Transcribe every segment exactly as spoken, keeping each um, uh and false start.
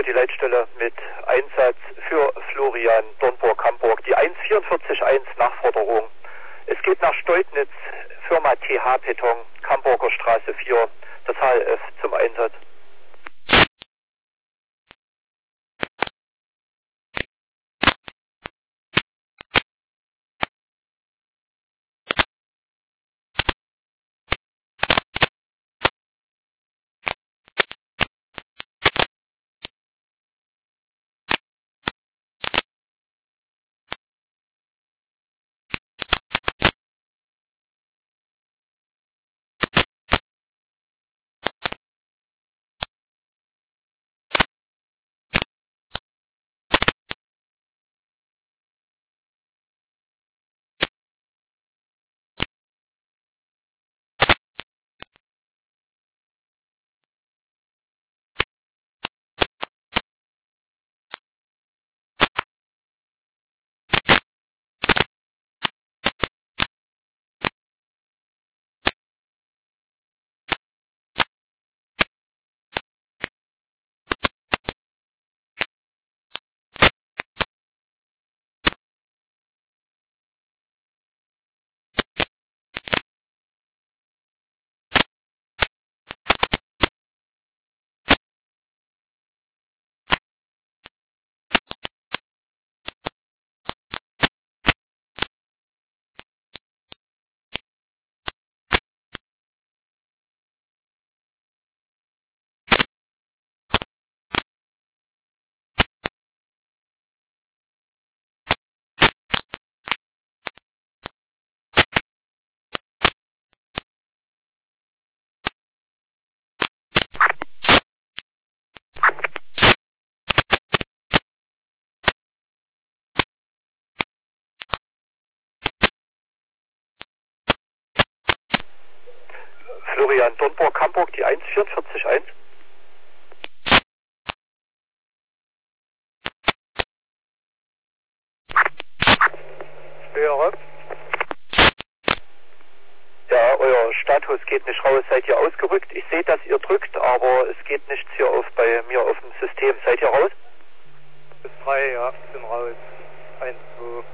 hier die Leitstelle mit Einsatz für Florian Dornburg-Hamburg. Die eins vierundvierzig eins Nachforderung. Es geht nach Steutnitz, Firma T H Beton, Hamburger Straße vier, das H L F zum Einsatz. Florian Dornburg-Hamburg, die eins vierundvierzig eins. Höre. Ja, euer Status geht nicht raus. Seid ihr ausgerückt? Ich sehe, dass ihr drückt, aber es geht nichts hier auf bei mir auf dem System. Seid ihr raus? Bis drei, ja, bin raus. Eins, zwei.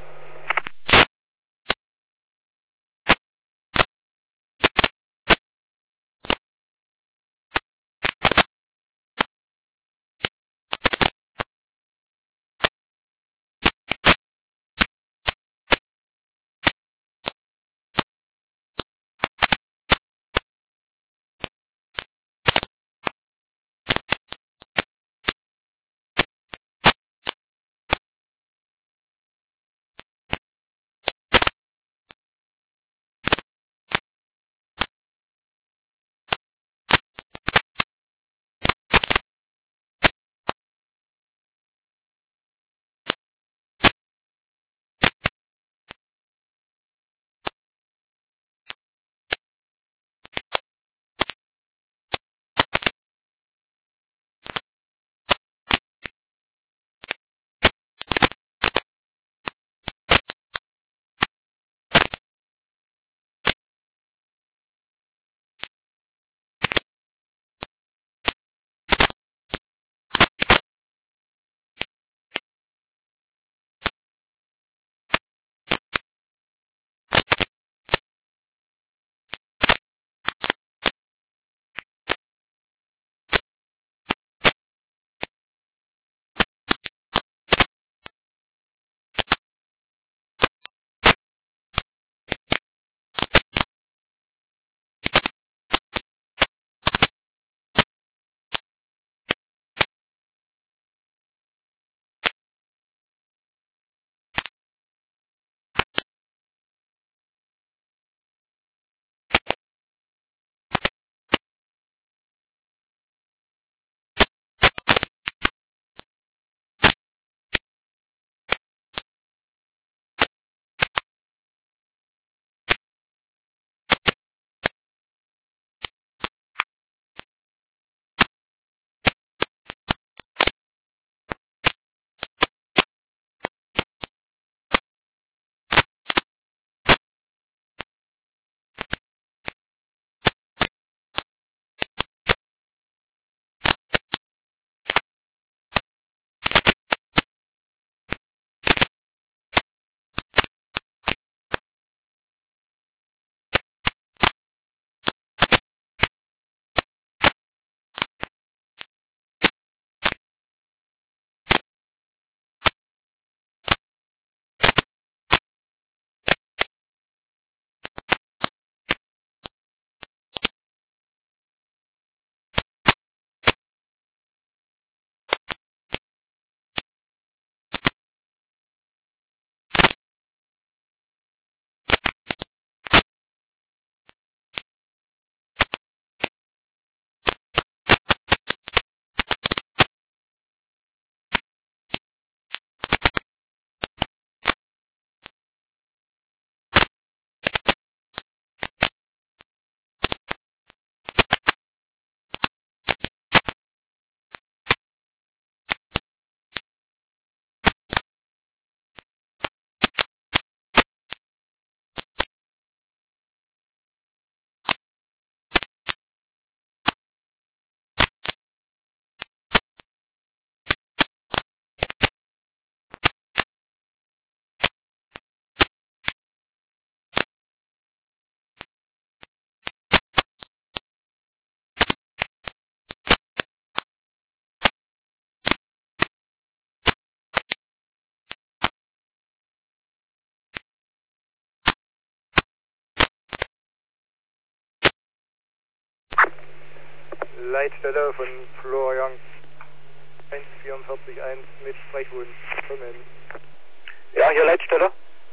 Leitstelle von Florian eins vier vier eins mit Sprechwunsch. Kommen. Ja, hier Leitstelle.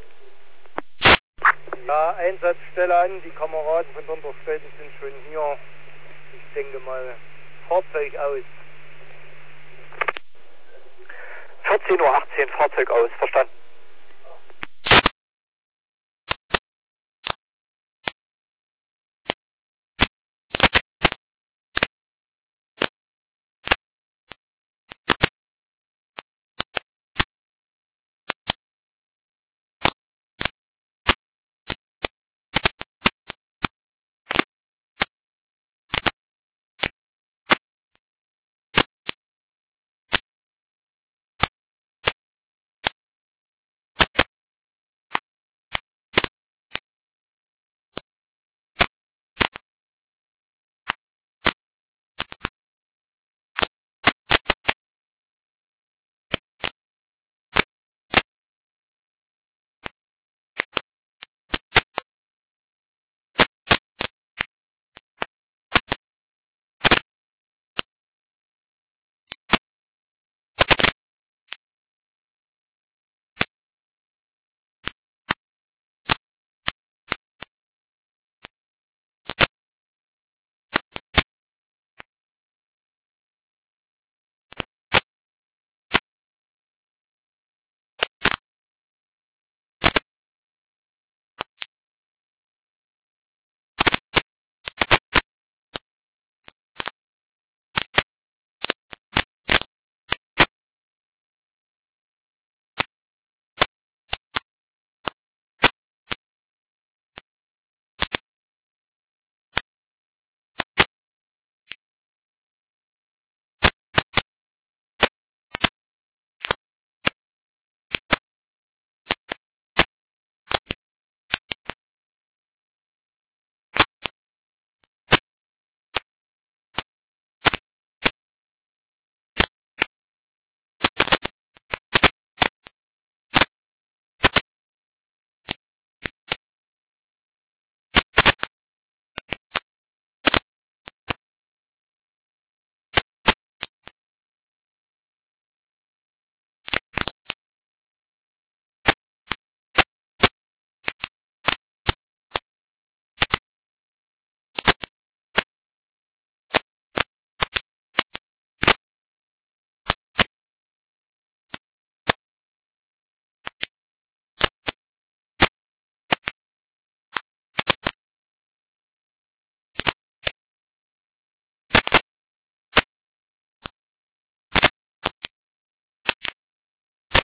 Ja, Einsatzstelle an, die Kameraden von Donterstetten sind schon hier. Ich denke mal, Fahrzeug aus. vierzehn Uhr achtzehn, Fahrzeug aus, verstanden.